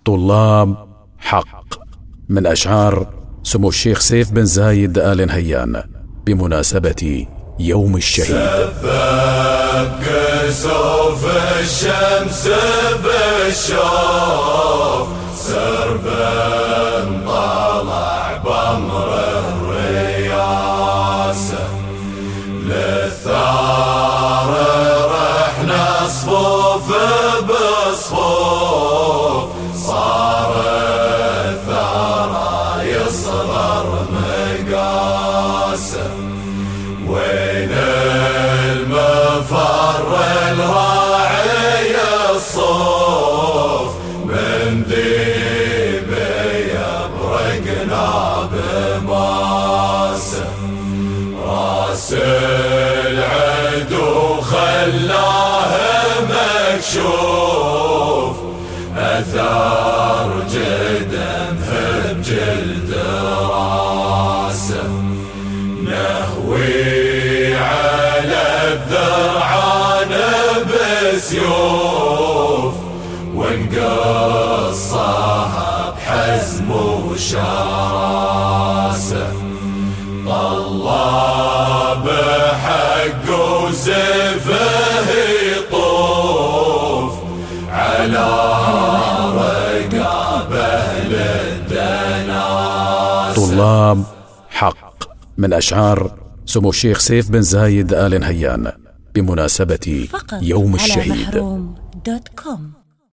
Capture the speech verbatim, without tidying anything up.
طلاب حق، من أشعار سمو الشيخ سيف بن زايد آل نهيان بمناسبة يوم الشهيد. سبب كسوف الشمس بالشوف، سرب طلع بأمر الرياسة، للثار رحنا صفوف بصفوف، صار الثار يصغر مقاسه، وين المفر الراعي الصوف، من ذيب يبرقنا بماسه، راس العدو خلاه مكشوف، أثار جدمه بجلد راسه، نهوي على الذرعان بسيوف، ونقصها بحزم وشراسه، طلاب حق وسيفه يطوف على رقابه للدناس. طلاب حق، من أشعار سمو الشيخ سيف بن زايد آل نهيان بمناسبة يوم الشهيد. فقط على محروم دوت كوم.